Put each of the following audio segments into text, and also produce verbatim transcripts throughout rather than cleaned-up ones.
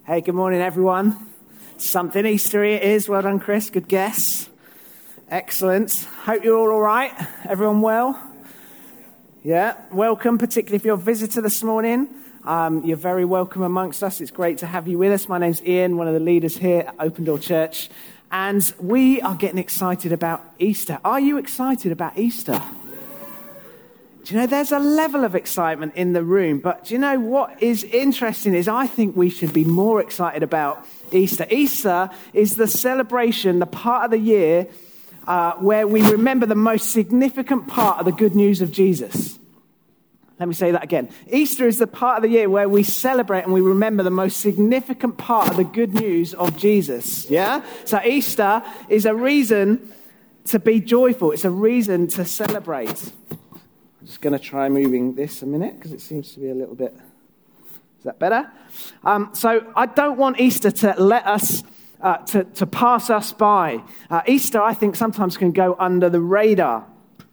Hey, good morning, everyone. Something Eastery it is. Well done, Chris. Good guess. Excellent. Hope you're all all right. Everyone well? Yeah. Welcome, particularly if you're a visitor this morning. Um, you're very welcome amongst us. It's great to have you with us. My name's Ian, one of the leaders here at Open Door Church. And we are getting excited about Easter. Are you excited about Easter? Do you know, there's a level of excitement in the room, but do you know what is interesting is I think we should be more excited about Easter. Easter is the celebration, the part of the year uh, where we remember the most significant part of the good news of Jesus. Let me say that again. Easter is the part of the year where we celebrate and we remember the most significant part of the good news of Jesus. Yeah? So Easter is a reason to be joyful. It's a reason to celebrate. Just going to try moving this a minute because it seems to be a little bit... Is that better? Um, so I don't want Easter to let us, uh, to, to pass us by. Uh, Easter, I think, sometimes can go under the radar.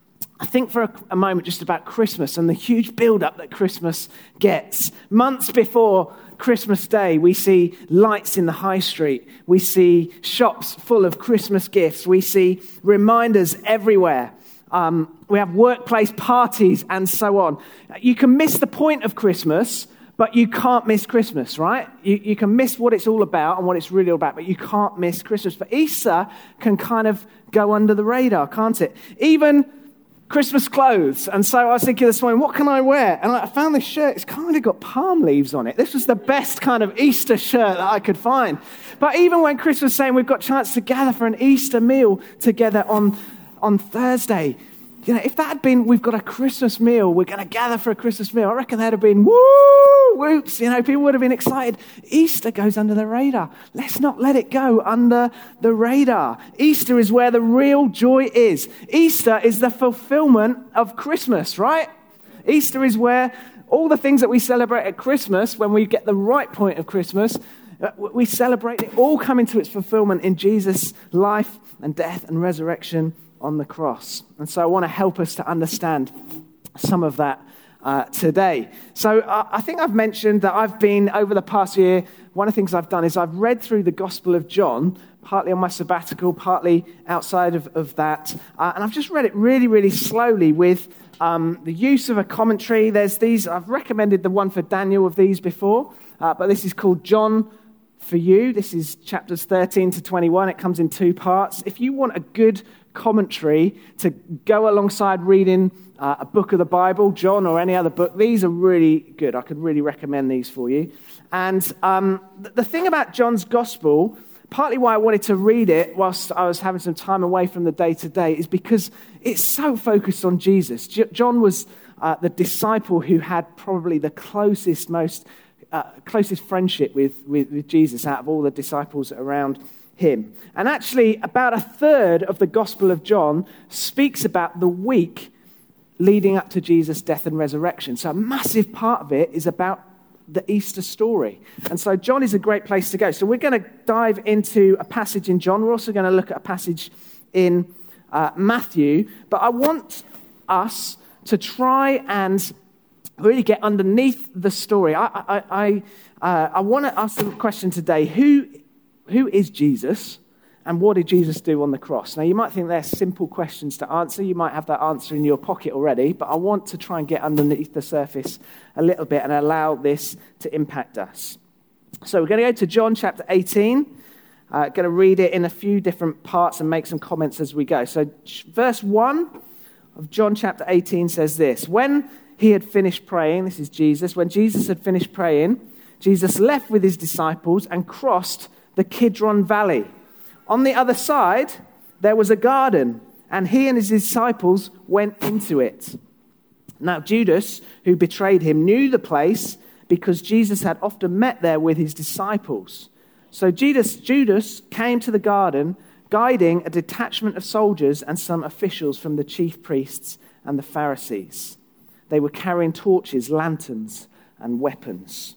I think for a, a moment just about Christmas and the huge build-up that Christmas gets. Months before Christmas Day, we see lights in the high street. We see shops full of Christmas gifts. We see reminders everywhere. Um, we have workplace parties and so on. You can miss the point of Christmas, but you can't miss Christmas, right? You, you can miss what it's all about and what it's really all about, but you can't miss Christmas. But Easter can kind of go under the radar, can't it? Even Christmas clothes. And so I was thinking this morning, what can I wear? And I found this shirt. It's kind of got palm leaves on it. This was the best kind of Easter shirt that I could find. But even when Chris was saying we've got a chance to gather for an Easter meal together on on Thursday, you know, if that had been, we've got a Christmas meal, we're going to gather for a Christmas meal, I reckon that'd have been, woo, whoops, you know, people would have been excited. Easter goes under the radar. Let's not let it go under the radar. Easter is where the real joy is. Easter is the fulfillment of Christmas, right? Easter is where all the things that we celebrate at Christmas, when we get the right point of Christmas, we celebrate it all come into its fulfillment in Jesus' life and death and resurrection on the cross. And so I want to help us to understand some of that uh, today. So uh, I think I've mentioned that I've been, over the past year, one of the things I've done is I've read through the Gospel of John, partly on my sabbatical, partly outside of, of that. Uh, and I've just read it really, really slowly with um, the use of a commentary. There's these, I've recommended the one for Daniel of these before, uh, but this is called John for You. This is chapters thirteen to twenty-one. It comes in two parts. If you want a good commentary to go alongside reading uh, a book of the Bible, John or any other book, these are really good. I could really recommend these for you. And um, the thing about John's Gospel, partly why I wanted to read it whilst I was having some time away from the day-to-day, is because it's so focused on Jesus. J- John was uh, the disciple who had probably the closest, most uh, closest friendship with, with, with Jesus out of all the disciples around him. And actually, about a third of the Gospel of John speaks about the week leading up to Jesus' death and resurrection. So a massive part of it is about the Easter story. And so John is a great place to go. So we're going to dive into a passage in John. We're also going to look at a passage in uh, Matthew. But I want us to try and really get underneath the story. I, I, I, uh, I want to ask the question today, who Who is Jesus, and what did Jesus do on the cross? Now, you might think they're simple questions to answer. You might have that answer in your pocket already, but I want to try and get underneath the surface a little bit and allow this to impact us. So we're going to go to John chapter eighteen. Uh, going to read it in a few different parts and make some comments as we go. So verse one of John chapter eighteen says this: When he had finished praying, this is Jesus, when Jesus had finished praying, Jesus left with his disciples and crossed the Kidron Valley. On the other side, there was a garden, and he and his disciples went into it. Now, Judas, who betrayed him, knew the place because Jesus had often met there with his disciples. So Judas, Judas came to the garden, guiding a detachment of soldiers and some officials from the chief priests and the Pharisees. They were carrying torches, lanterns, and weapons.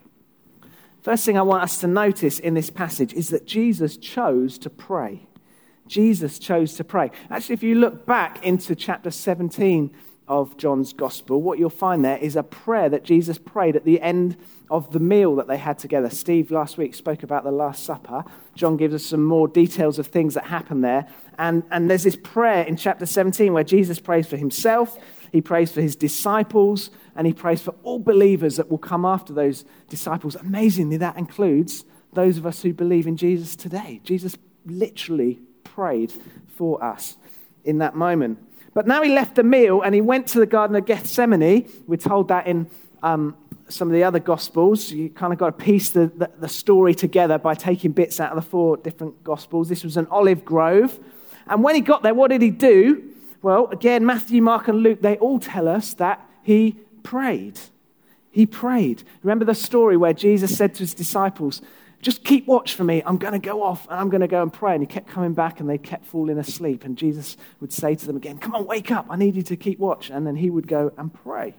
First thing I want us to notice in this passage is that Jesus chose to pray. Jesus chose to pray. Actually, if you look back into chapter seventeen of John's gospel, what you'll find there is a prayer that Jesus prayed at the end of the meal that they had together. Steve last week spoke about the Last Supper. John gives us some more details of things that happened there. And, and there's this prayer in chapter seventeen where Jesus prays for himself, he prays for his disciples, and he prays for all believers that will come after those disciples. Amazingly, that includes those of us who believe in Jesus today. Jesus literally prayed for us in that moment. But now he left the meal and he went to the Garden of Gethsemane. We're told that in um, some of the other Gospels. You kind of got to piece the, the, the story together by taking bits out of the four different Gospels. This was an olive grove. And when he got there, what did he do? Well, again, Matthew, Mark, and Luke, they all tell us that he prayed. He prayed. Remember the story where Jesus said to his disciples, just keep watch for me. I'm going to go off and I'm going to go and pray. And he kept coming back and they kept falling asleep. And Jesus would say to them again, come on, wake up. I need you to keep watch. And then he would go and pray.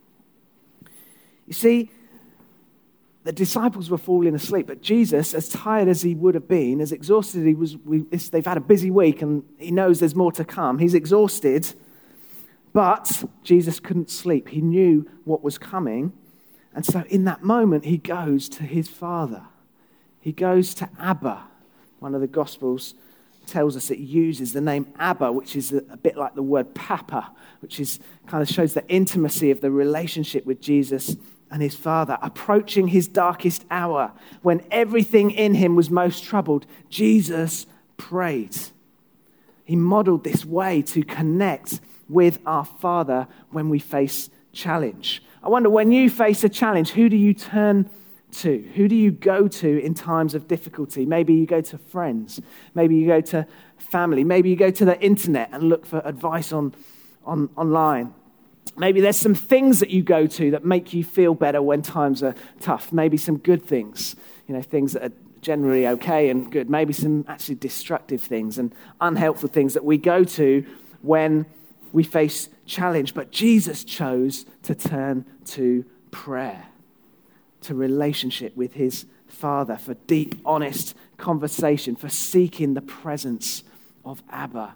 You see, the disciples were falling asleep. But Jesus, as tired as he would have been, as exhausted he was, we, they've had a busy week and he knows there's more to come. He's exhausted. But Jesus couldn't sleep. He knew what was coming. And so in that moment, he goes to his Father. He goes to Abba. One of the Gospels tells us it uses the name Abba, which is a, a bit like the word Papa, which is kind of shows the intimacy of the relationship with Jesus and his Father. Approaching his darkest hour, when everything in him was most troubled, Jesus prayed. He modeled this way to connect with our Father when we face challenge. I wonder, when you face a challenge, who do you turn to? Who do you go to in times of difficulty? Maybe you go to friends. Maybe you go to family. Maybe you go to the internet and look for advice on, on online. Maybe there's some things that you go to that make you feel better when times are tough. Maybe some good things, you know, things that are generally okay and good. Maybe some actually destructive things and unhelpful things that we go to when we face challenge. But Jesus chose to turn to prayer, to relationship with his Father, for deep, honest conversation, for seeking the presence of Abba,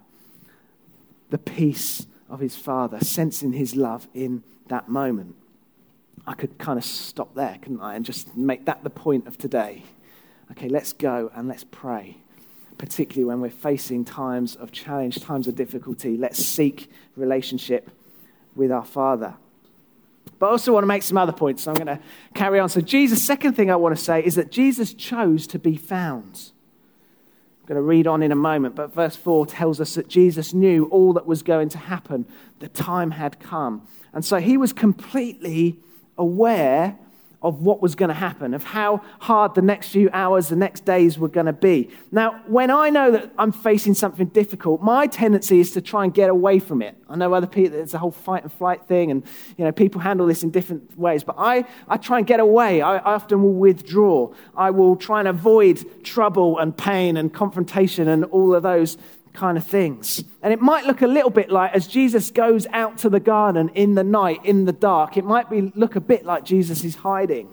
the peace of his Father, sensing his love in that moment. I could kind of stop there, couldn't I, and just make that the point of today. Okay, let's go and let's pray, particularly when we're facing times of challenge, times of difficulty. Let's seek relationship with our Father. But I also want to make some other points, so I'm going to carry on. So Jesus, second thing I want to say is that Jesus chose to be found. I'm going to read on in a moment, but verse four tells us that Jesus knew all that was going to happen. The time had come. And so he was completely aware of what was going to happen, of how hard the next few hours, the next days were going to be. Now, when I know that I'm facing something difficult, my tendency is to try and get away from it. I know other people, there's a whole fight and flight thing, and you know, people handle this in different ways, but I, I try and get away. I, I often will withdraw. I will try and avoid trouble and pain and confrontation and all of those kind of things. And it might look a little bit like, as Jesus goes out to the garden in the night, in the dark, it might be look a bit like Jesus is hiding.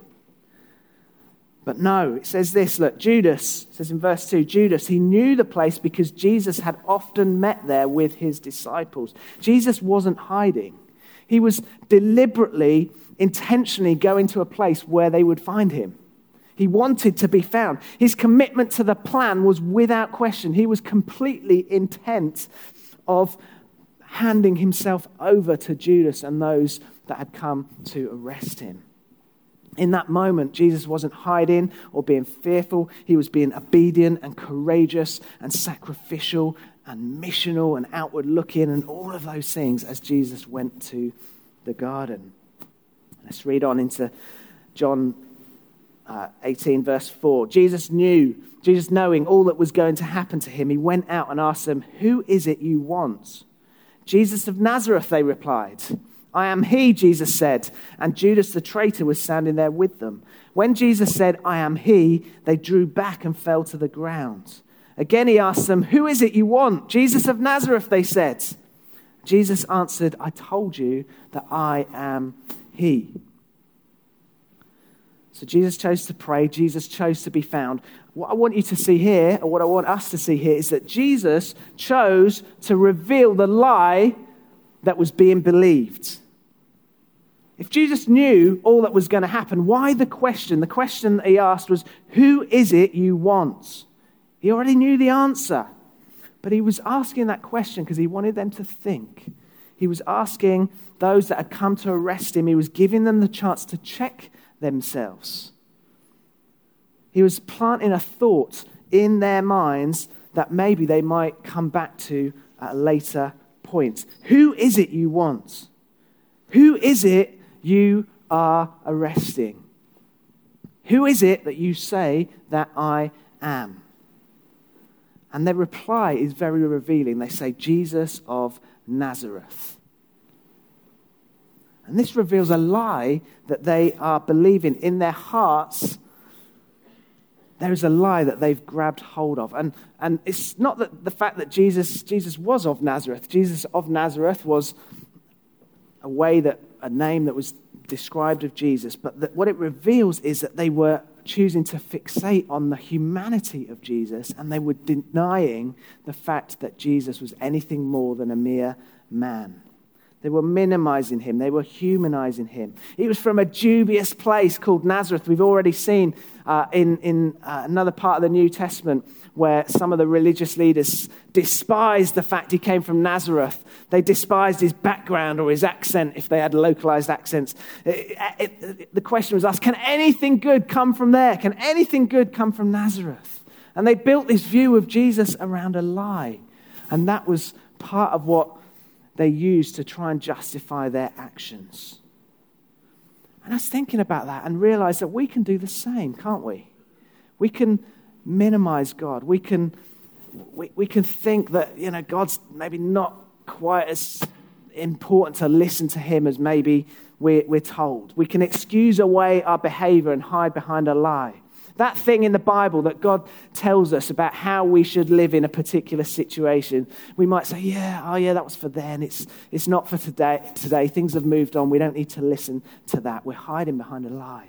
But no, it says this, look, Judas, it says in verse two, Judas, he knew the place because Jesus had often met there with his disciples. Jesus wasn't hiding. He was deliberately, intentionally going to a place where they would find him. He wanted to be found. His commitment to the plan was without question. He was completely intent of handing himself over to Judas and those that had come to arrest him. In that moment, Jesus wasn't hiding or being fearful. He was being obedient and courageous and sacrificial and missional and outward looking and all of those things as Jesus went to the garden. Let's read on into John Uh, eighteen verse four. Jesus knew, Jesus knowing all that was going to happen to him, he went out and asked them, "Who is it you want?" "Jesus of Nazareth," they replied. "I am he," Jesus said, and Judas the traitor was standing there with them. When Jesus said, "I am he," they drew back and fell to the ground. Again he asked them, "Who is it you want?" "Jesus of Nazareth," they said. Jesus answered, "I told you that I am he." So Jesus chose to pray. Jesus chose to be found. What I want you to see here, or what I want us to see here, is that Jesus chose to reveal the lie that was being believed. If Jesus knew all that was going to happen, why the question? The question that he asked was, who is it you want? He already knew the answer, but he was asking that question because he wanted them to think. He was asking those that had come to arrest him, he was giving them the chance to check themselves. He was planting a thought in their minds that maybe they might come back to at a later point. Who is it you want? Who is it you are arresting? Who is it that you say that I am? And their reply is very revealing. They say, Jesus of Nazareth. And this reveals a lie that they are believing in their hearts. There is a lie that they've grabbed hold of. And, and it's not that the fact that Jesus, Jesus was of Nazareth. Jesus of Nazareth was a way that, a name that was described of Jesus. But that what it reveals is that they were choosing to fixate on the humanity of Jesus, and they were denying the fact that Jesus was anything more than a mere man. They were minimizing him. They were humanizing him. He was from a dubious place called Nazareth. We've already seen uh, in, in uh, another part of the New Testament where some of the religious leaders despised the fact he came from Nazareth. They despised his background or his accent if they had localized accents. It, it, it, the question was asked, can anything good come from there? Can anything good come from Nazareth? And they built this view of Jesus around a lie. And that was part of what they used to try and justify their actions. And I was thinking about that and realized that we can do the same, can't we? We can minimize God. We can we, we can think that, you know, God's maybe not quite as important to listen to him as maybe we're, we're told. We can excuse away our behavior and hide behind a lie. That thing in the Bible that God tells us about how we should live in a particular situation, we might say, yeah, oh yeah, that was for then. It's it's not for today. Today, things have moved on. We don't need to listen to that. We're hiding behind a lie.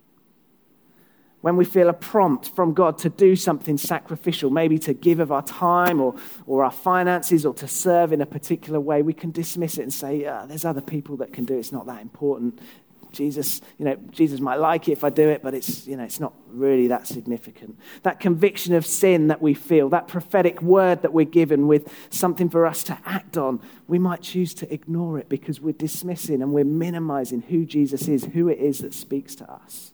When we feel a prompt from God to do something sacrificial, maybe to give of our time or, or our finances or to serve in a particular way, we can dismiss it and say, yeah, there's other people that can do it. It's not that important. Jesus, you know, Jesus might like it if I do it, but it's, you know, it's not really that significant. That conviction of sin that we feel, that prophetic word that we're given with something for us to act on, we might choose to ignore it because we're dismissing and we're minimizing who Jesus is, who it is that speaks to us.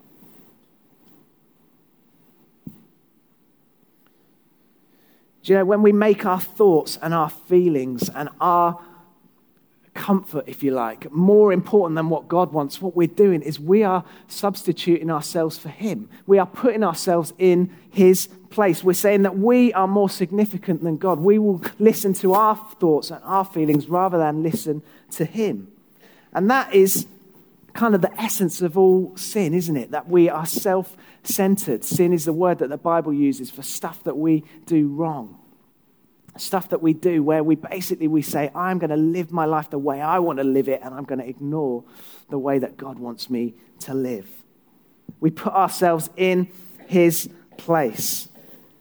Do you know, when we make our thoughts and our feelings and our comfort, if you like, more important than what God wants, what we're doing is we are substituting ourselves for him. We are putting ourselves in his place. We're saying that we are more significant than God. We will listen to our thoughts and our feelings rather than listen to him. And that is kind of the essence of all sin, isn't it? That we are self-centered. Sin is the word that the Bible uses for stuff that we do wrong. Stuff that we do where we basically we say, I'm going to live my life the way I want to live it, and I'm going to ignore the way that God wants me to live. We put ourselves in his place.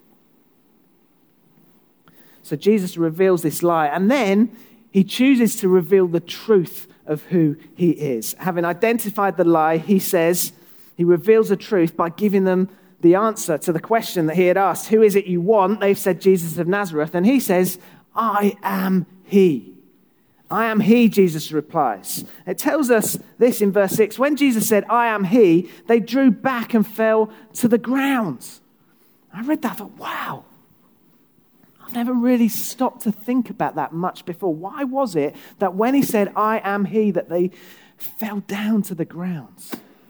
So Jesus reveals this lie, and then he chooses to reveal the truth of who he is. Having identified the lie, he says, he reveals the truth by giving them the answer to the question that he had asked. Who is it you want? They've said Jesus of Nazareth. And he says, I am he. I am he, Jesus replies. It tells us this in verse six. When Jesus said, I am he, they drew back and fell to the ground. I read that, I thought, wow. I've never really stopped to think about that much before. Why was it that when he said, I am he, that they fell down to the ground?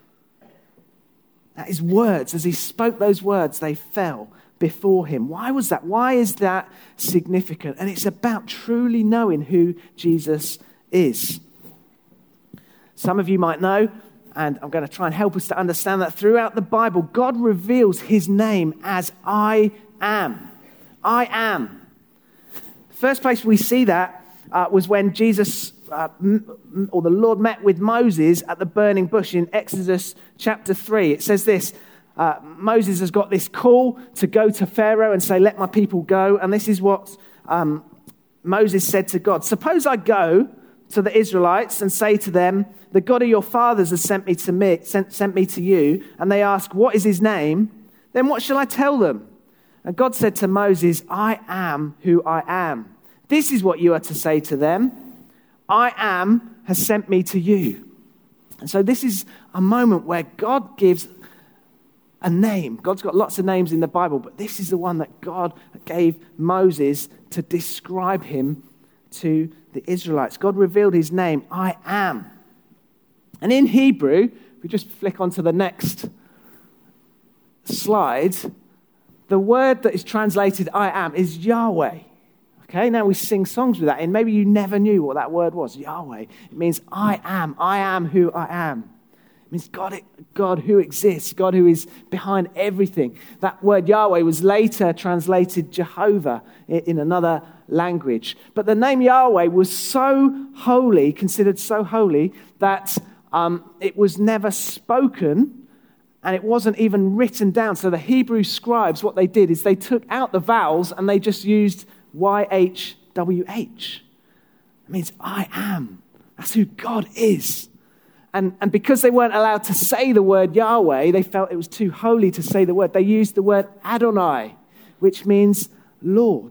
At his words, as he spoke those words, they fell before him. Why was that? Why is that significant? And it's about truly knowing who Jesus is. Some of you might know, and I'm going to try and help us to understand that throughout the Bible, God reveals his name as I am. I am. The first place we see that uh, was when Jesus Uh, or the Lord met with Moses at the burning bush in Exodus chapter three. It says this, uh, Moses has got this call to go to Pharaoh and say, let my people go. And this is what um, Moses said to God. Suppose I go to the Israelites and say to them, the God of your fathers has sent me to me, sent, sent me to you, and they ask, what is his name? Then what shall I tell them? And God said to Moses, I am who I am. This is what you are to say to them. I am has sent me to you. And so this is a moment where God gives a name. God's got lots of names in the Bible, but this is the one that God gave Moses to describe him to the Israelites. God revealed his name, I am. And in Hebrew, if we just flick onto the next slide, the word that is translated I am is Yahweh. Okay, now we sing songs with that, and maybe you never knew what that word was, Yahweh. It means I am, I am who I am. It means God, God who exists, God who is behind everything. That word Yahweh was later translated Jehovah in another language. But the name Yahweh was so holy, considered so holy, that um, it was never spoken and it wasn't even written down. So the Hebrew scribes, what they did is they took out the vowels and they just used Y H W H. It means I am. That's who God is. And, and because they weren't allowed to say the word Yahweh, they felt it was too holy to say the word. They used the word Adonai, which means Lord.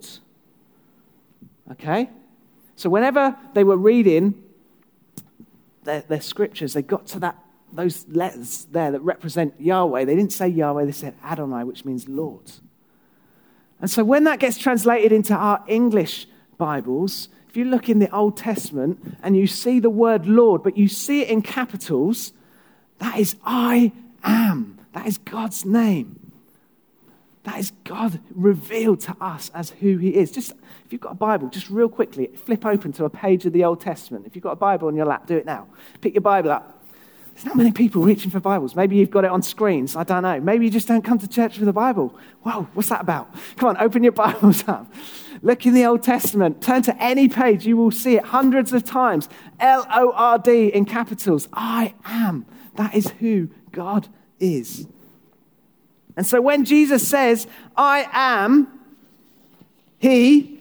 Okay? So whenever they were reading their, their scriptures, they got to that those letters there that represent Yahweh. They didn't say Yahweh, they said Adonai, which means Lord. And so when that gets translated into our English Bibles, if you look in the Old Testament and you see the word Lord, but you see it in capitals, that is I am. That is God's name. That is God revealed to us as who he is. Just, if you've got a Bible, just real quickly, flip open to a page of the Old Testament. If you've got a Bible on your lap, do it now. Pick your Bible up. There's not many people reaching for Bibles. Maybe you've got it on screens. I don't know. Maybe you just don't come to church with a Bible. Whoa, what's that about? Come on, open your Bibles up. Look in the Old Testament. Turn to any page. You will see it hundreds of times. L O R D in capitals. I am. That is who God is. And so when Jesus says, I am, he,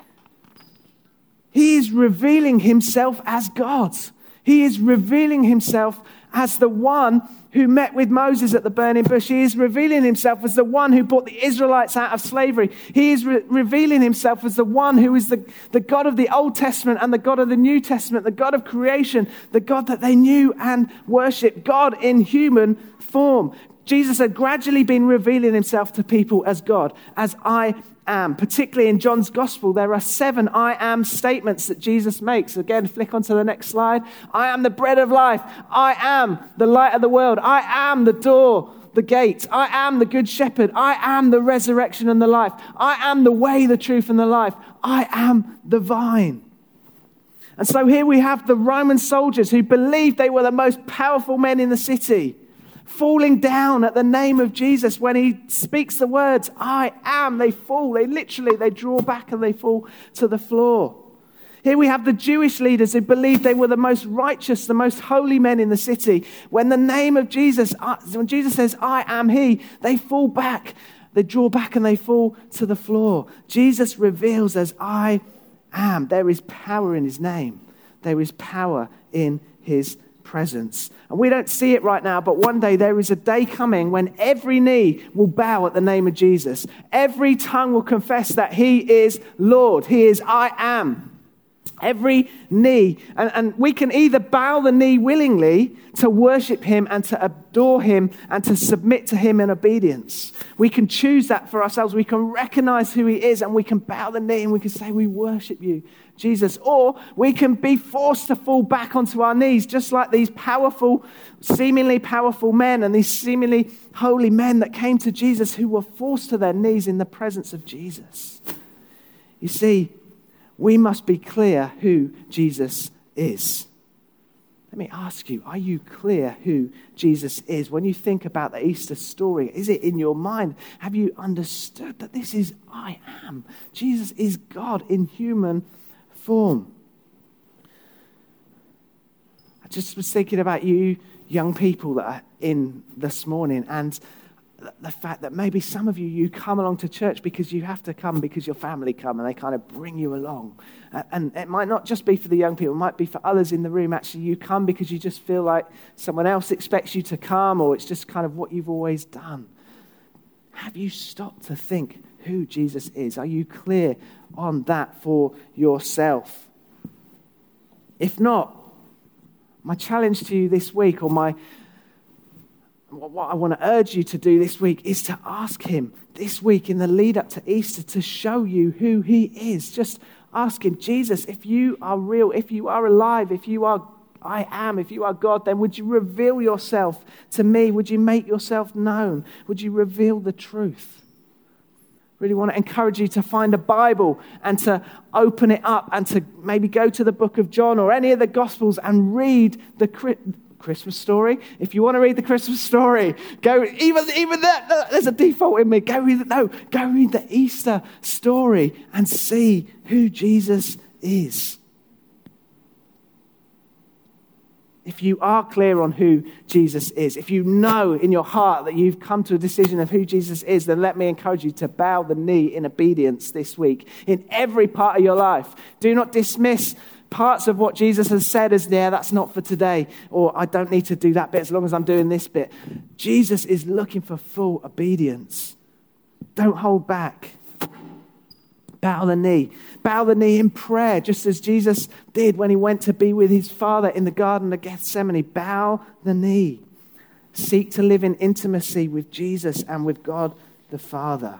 he is revealing himself as God. He is revealing himself as the one who met with Moses at the burning bush. He is revealing himself as the one who brought the Israelites out of slavery. He is re- revealing himself as the one who is the, the God of the Old Testament and the God of the New Testament, the God of creation, the God that they knew and worshipped, God in human form. Jesus had gradually been revealing himself to people as God, as I am. Particularly in John's Gospel, there are seven I am statements that Jesus makes. Again, flick onto the next slide. I am the bread of life. I am the light of the world. I am the door, the gate. I am the good shepherd. I am the resurrection and the life. I am the way, the truth, and the life. I am the vine. And so here we have the Roman soldiers who believed they were the most powerful men in the city, falling down at the name of Jesus. When he speaks the words, I am, they fall. They literally, they draw back and they fall to the floor. Here we have the Jewish leaders who believed they were the most righteous, the most holy men in the city. When the name of Jesus, when Jesus says, I am he, they fall back. They draw back and they fall to the floor. Jesus reveals as I am. There is power in his name. There is power in his presence. And we don't see it right now, but one day there is a day coming when every knee will bow at the name of Jesus. Every tongue will confess that he is Lord. He is I am. Every knee. And, and we can either bow the knee willingly to worship him and to adore him and to submit to him in obedience. We can choose that for ourselves. We can recognize who he is and we can bow the knee and we can say, we worship you, Jesus. Or we can be forced to fall back onto our knees, just like these powerful, seemingly powerful men and these seemingly holy men that came to Jesus who were forced to their knees in the presence of Jesus. You see, we must be clear who Jesus is. Let me ask you, are you clear who Jesus is? When you think about the Easter story, is it in your mind? Have you understood that this is I am? Jesus is God in human form. I just was thinking about you young people that are in this morning, and the fact that maybe some of you, you come along to church because you have to come because your family come and they kind of bring you along. And it might not just be for the young people, it might be for others in the room. Actually, you come because you just feel like someone else expects you to come, or it's just kind of what you've always done. Have you stopped to think who Jesus is? Are you clear on that for yourself? If not, my challenge to you this week, or my what I want to urge you to do this week, is to ask him this week in the lead up to Easter to show you who he is. Just ask him, Jesus, if you are real, if you are alive, if you are I am, if you are God, then would you reveal yourself to me? Would you make yourself known? Would you reveal the truth? Really want to encourage you to find a Bible and to open it up and to maybe go to the book of John or any of the Gospels and read the Christmas story. If you want to read the Christmas story, go, even, even that, there's a default in me. Go read it. No, go read the Easter story and see who Jesus is. If you are clear on who Jesus is, if you know in your heart that you've come to a decision of who Jesus is, then let me encourage you to bow the knee in obedience this week in every part of your life. Do not dismiss parts of what Jesus has said as, yeah, that's not for today, or I don't need to do that bit as long as I'm doing this bit. Jesus is looking for full obedience. Don't hold back. Bow the knee. Bow the knee in prayer, just as Jesus did when he went to be with his Father in the Garden of Gethsemane. Bow the knee. Seek to live in intimacy with Jesus and with God the Father.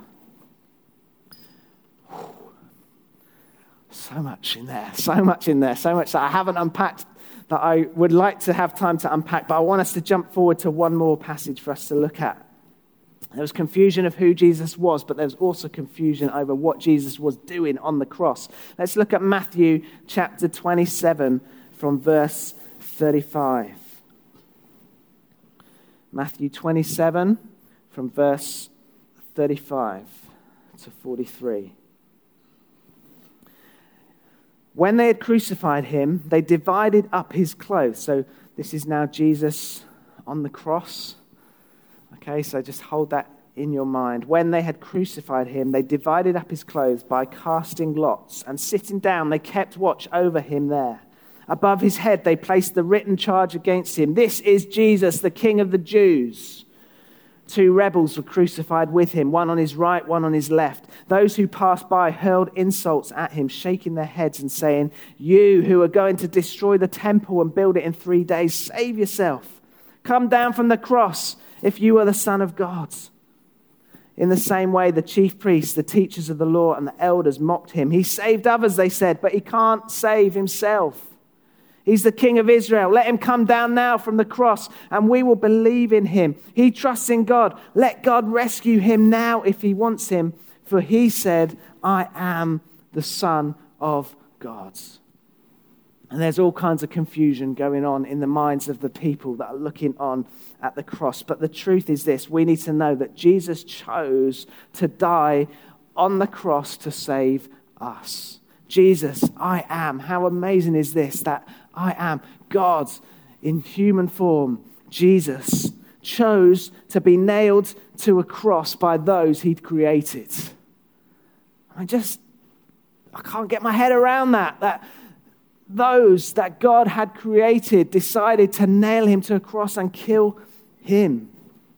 So much in there, so much in there, so much that I haven't unpacked that I would like to have time to unpack, but I want us to jump forward to one more passage for us to look at. There was confusion of who Jesus was, but there was also confusion over what Jesus was doing on the cross. Let's look at Matthew chapter twenty-seven from verse thirty-five. Matthew twenty-seven from verse thirty-five to forty-three. When they had crucified him, they divided up his clothes. So this is now Jesus on the cross. Okay, so just hold that in your mind. When they had crucified him, they divided up his clothes by casting lots, and sitting down, they kept watch over him there. Above his head, they placed the written charge against him. This is Jesus, the King of the Jews. Two rebels were crucified with him, one on his right, one on his left. Those who passed by hurled insults at him, shaking their heads and saying, "You who are going to destroy the temple and build it in three days, save yourself. Come down from the cross if you are the Son of God." In the same way, the chief priests, the teachers of the law, and the elders mocked him. He saved others, they said, but he can't save himself. He's the King of Israel. Let him come down now from the cross and we will believe in him. He trusts in God. Let God rescue him now if he wants him. For he said, "I am the Son of God." And there's all kinds of confusion going on in the minds of the people that are looking on at the cross. But the truth is this: we need to know that Jesus chose to die on the cross to save us. Jesus, I am. How amazing is this, that I am God in human form. Jesus chose to be nailed to a cross by those he'd created. I just, I can't get my head around that. That those that God had created decided to nail him to a cross and kill him.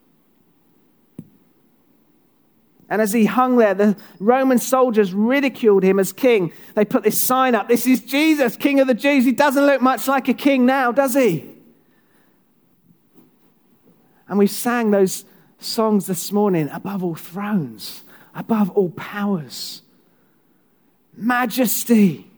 And as he hung there, the Roman soldiers ridiculed him as king. They put this sign up: "This is Jesus, King of the Jews." He doesn't look much like a king now, does he? And we sang those songs this morning: above all thrones, above all powers, majesty.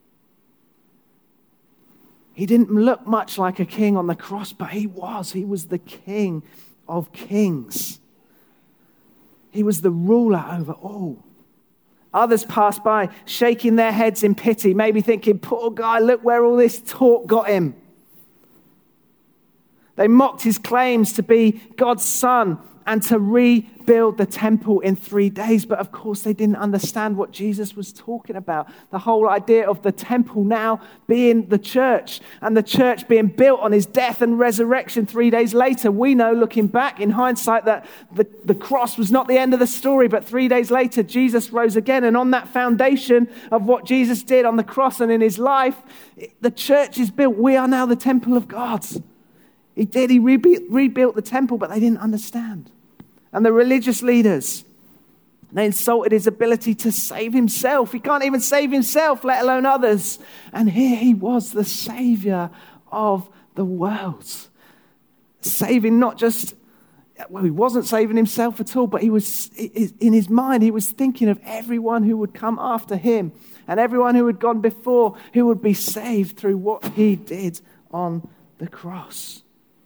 He didn't look much like a king on the cross, but he was. He was the King of kings. He was the ruler over all. Others passed by, shaking their heads in pity, maybe thinking, "Poor guy, look where all this talk got him." They mocked his claims to be God's son and to rebuild the temple in three days. But of course, they didn't understand what Jesus was talking about. The whole idea of the temple now being the church, and the church being built on his death and resurrection three days later. We know, looking back in hindsight, that the, the cross was not the end of the story, but three days later, Jesus rose again. And on that foundation of what Jesus did on the cross and in his life, the church is built. We are now the temple of God. He did. He rebuilt, rebuilt the temple, but they didn't understand. And the religious leaders, they insulted his ability to save himself. He can't even save himself, let alone others. And here he was, the Savior of the world. Saving not just, well, he wasn't saving himself at all, but he was, in his mind, he was thinking of everyone who would come after him and everyone who had gone before, who would be saved through what he did on the cross.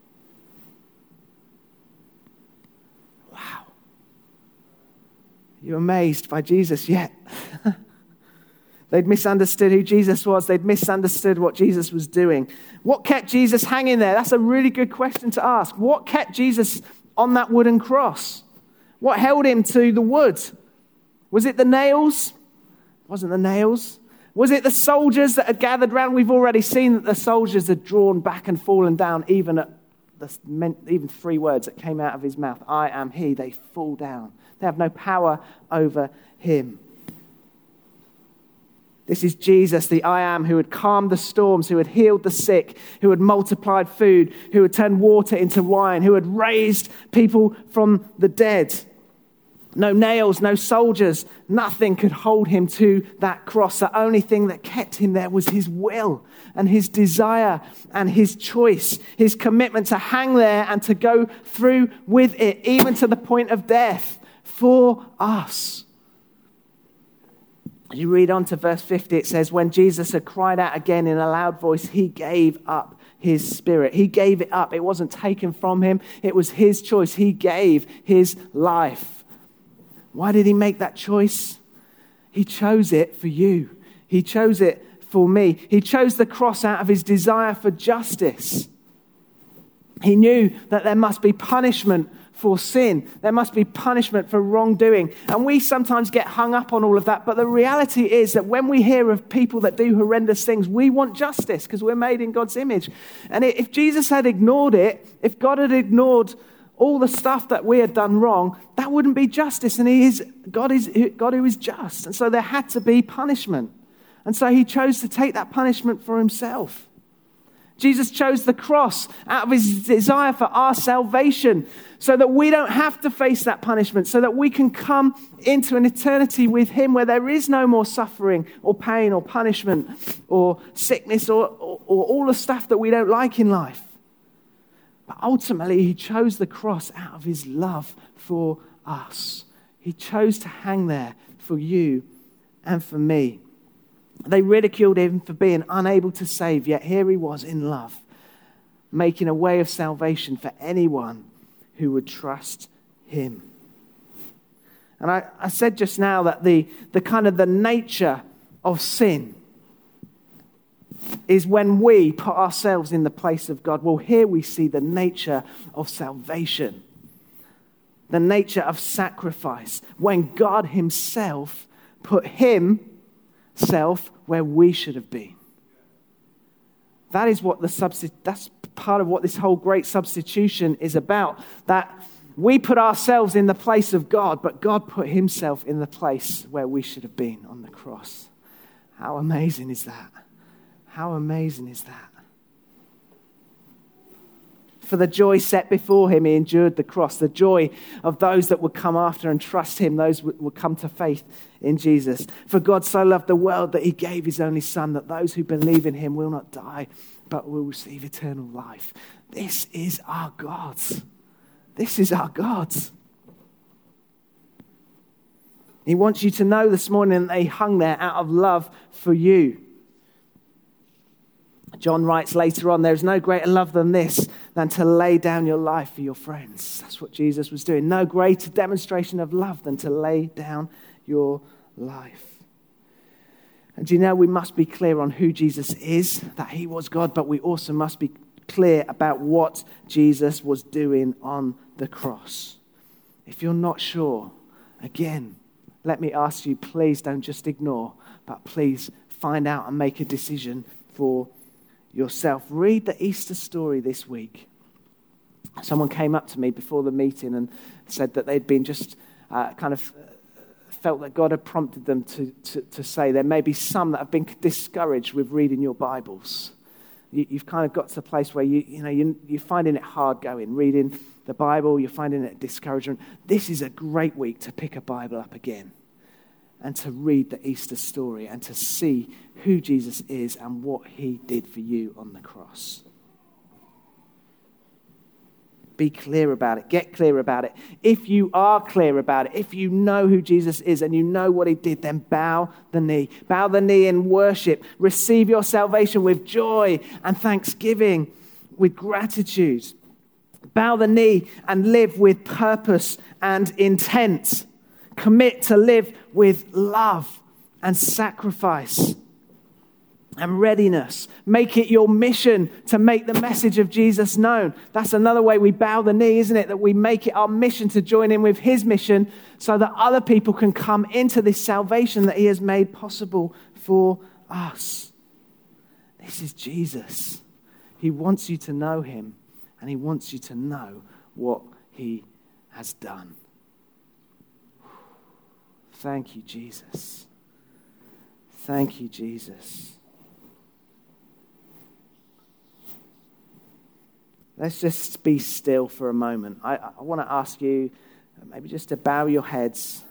Wow. You're amazed by Jesus yet? They'd misunderstood who Jesus was. They'd misunderstood what Jesus was doing. What kept Jesus hanging there? That's a really good question to ask. What kept Jesus on that wooden cross? What held him to the wood? Was it the nails? It wasn't the nails. Was it the soldiers that had gathered round? We've already seen that the soldiers had drawn back and fallen down, even at the, even three words that came out of his mouth. I am he. They fall down. They have no power over him. This is Jesus, the I am, who had calmed the storms, who had healed the sick, who had multiplied food, who had turned water into wine, who had raised people from the dead. No nails, no soldiers, nothing could hold him to that cross. The only thing that kept him there was his will and his desire and his choice, his commitment to hang there and to go through with it, even to the point of death for us. You read on to verse fifty, it says, when Jesus had cried out again in a loud voice, he gave up his spirit. He gave it up. It wasn't taken from him. It was his choice. He gave his life. Why did he make that choice? He chose it for you. He chose it for me. He chose the cross out of his desire for justice. He knew that there must be punishment for sin. There must be punishment for wrongdoing. And we sometimes get hung up on all of that. But the reality is that when we hear of people that do horrendous things, we want justice because we're made in God's image. And if Jesus had ignored it, if God had ignored all the stuff that we had done wrong, that wouldn't be justice. And he is God is God who is just. And so there had to be punishment. And so he chose to take that punishment for himself. Jesus chose the cross out of his desire for our salvation so that we don't have to face that punishment, so that we can come into an eternity with him where there is no more suffering or pain or punishment or sickness or, or, or all the stuff that we don't like in life. But ultimately, he chose the cross out of his love for us. He chose to hang there for you and for me. They ridiculed him for being unable to save, yet here he was in love, making a way of salvation for anyone who would trust him. And I, I said just now that the, the kind of the nature of sin is when we put ourselves in the place of God. Well, here we see the nature of salvation, the nature of sacrifice, when God himself put him self where we should have been. That is what the substi- that's part of what this whole great substitution is about. That we put ourselves in the place of God, but God put himself in the place where we should have been on the cross. How amazing is that? How amazing is that? For the joy set before him, he endured the cross. The joy of those that would come after and trust him, those would come to faith in Jesus. For God so loved the world that he gave his only son, that those who believe in him will not die, but will receive eternal life. This is our God. This is our God. He wants you to know this morning that he hung there out of love for you. John writes later on, there's no greater love than this, than to lay down your life for your friends. That's what Jesus was doing. No greater demonstration of love than to lay down your life. And do you know, we must be clear on who Jesus is, that he was God, but we also must be clear about what Jesus was doing on the cross. If you're not sure, again, let me ask you, please don't just ignore, but please find out and make a decision for yourself. Read the Easter story this week. Someone came up to me before the meeting and said that they'd been just uh, kind of felt that God had prompted them to, to, to say there may be some that have been discouraged with reading your Bibles. You, you've kind of got to a place where you, you know, you, you're finding it hard going, reading the Bible, you're finding it discouragement. This is a great week to pick a Bible up again and to read the Easter story and to see who Jesus is and what he did for you on the cross. Be clear about it. Get clear about it. If you are clear about it, if you know who Jesus is and you know what he did, then bow the knee. Bow the knee in worship. Receive your salvation with joy and thanksgiving, with gratitude. Bow the knee and live with purpose and intent. Commit to live with love and sacrifice and readiness. Make it your mission to make the message of Jesus known. That's another way we bow the knee, isn't it? That we make it our mission to join in with his mission so that other people can come into this salvation that he has made possible for us. This is Jesus. He wants you to know him and he wants you to know what he has done. Thank you, Jesus. Thank you, Jesus. Let's just be still for a moment. I, I want to ask you maybe just to bow your heads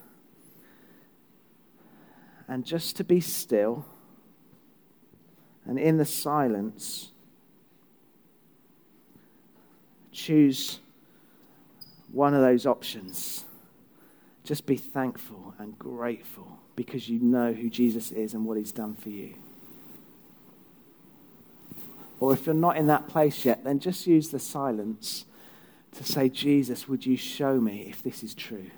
and just to be still. And in the silence, choose one of those options. Just be thankful and grateful because you know who Jesus is and what he's done for you. Or if you're not in that place yet, then just use the silence to say, Jesus, would you show me if this is true?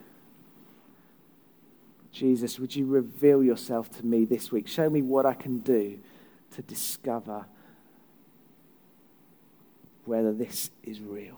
Jesus, would you reveal yourself to me this week? Show me what I can do to discover whether this is real.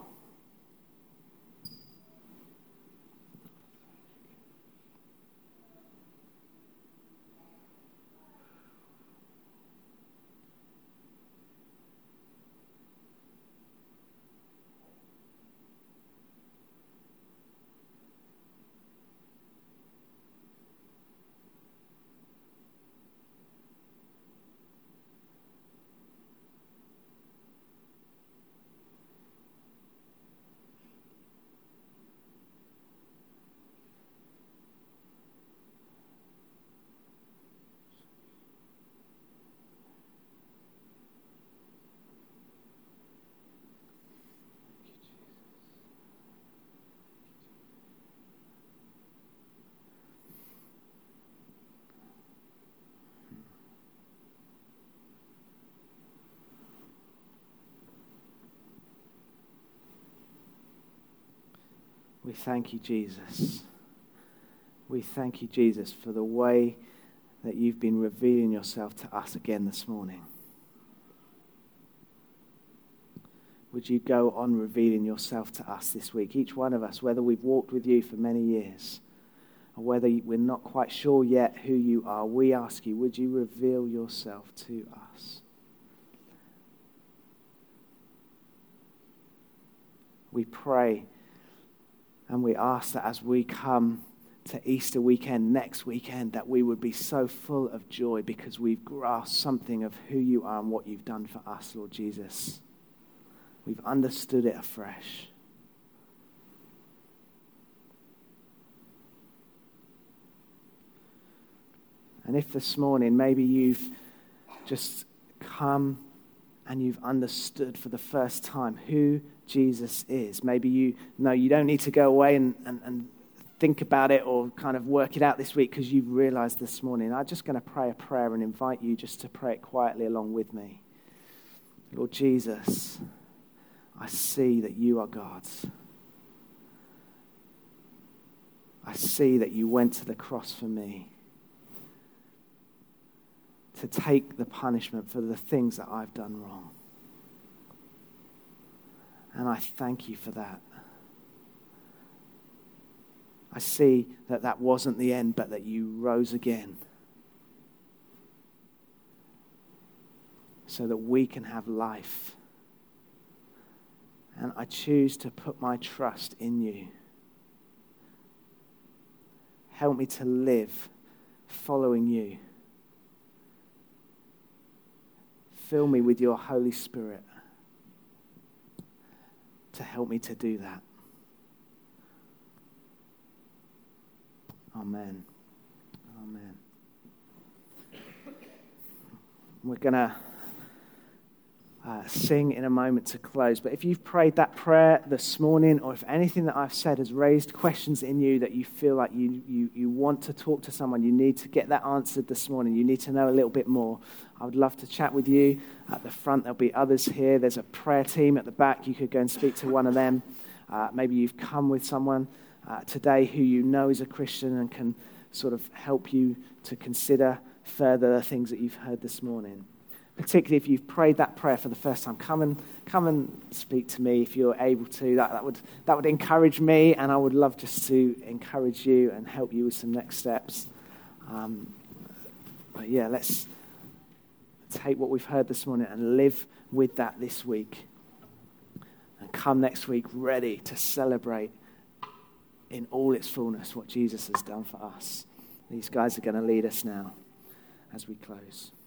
We thank you, Jesus. We thank you, Jesus, for the way that you've been revealing yourself to us again this morning. Would you go on revealing yourself to us this week? Each one of us, whether we've walked with you for many years or whether we're not quite sure yet who you are, we ask you, would you reveal yourself to us? We pray and we ask that as we come to Easter weekend, next weekend, that we would be so full of joy because we've grasped something of who you are and what you've done for us, Lord Jesus. We've understood it afresh. And if this morning maybe you've just come and you've understood for the first time who Jesus is. Maybe you know you don't need to go away and, and, and think about it or kind of work it out this week because you've realized this morning. I'm just going to pray a prayer and invite you just to pray it quietly along with me. Lord Jesus, I see that you are God. I see that you went to the cross for me to take the punishment for the things that I've done wrong. And I thank you for that. I see that that wasn't the end, but that you rose again. So that we can have life. And I choose to put my trust in you. Help me to live following you. Fill me with your Holy Spirit to help me to do that. Amen. Amen. We're going to uh, sing in a moment to close. But if you've prayed that prayer this morning, or if anything that I've said has raised questions in you that you feel like you, you, you want to talk to someone, you need to get that answered this morning, you need to know a little bit more, I would love to chat with you. At the front, there'll be others here. There's a prayer team at the back. You could go and speak to one of them. Uh, maybe you've come with someone Uh, today who you know is a Christian and can sort of help you to consider further the things that you've heard this morning. Particularly if you've prayed that prayer for the first time, come and come and speak to me if you're able to. That, that would that would encourage me, and I would love just to encourage you and help you with some next steps. Um, but yeah, let's take what we've heard this morning and live with that this week. And come next week ready to celebrate in all its fullness what Jesus has done for us. These guys are going to lead us now as we close.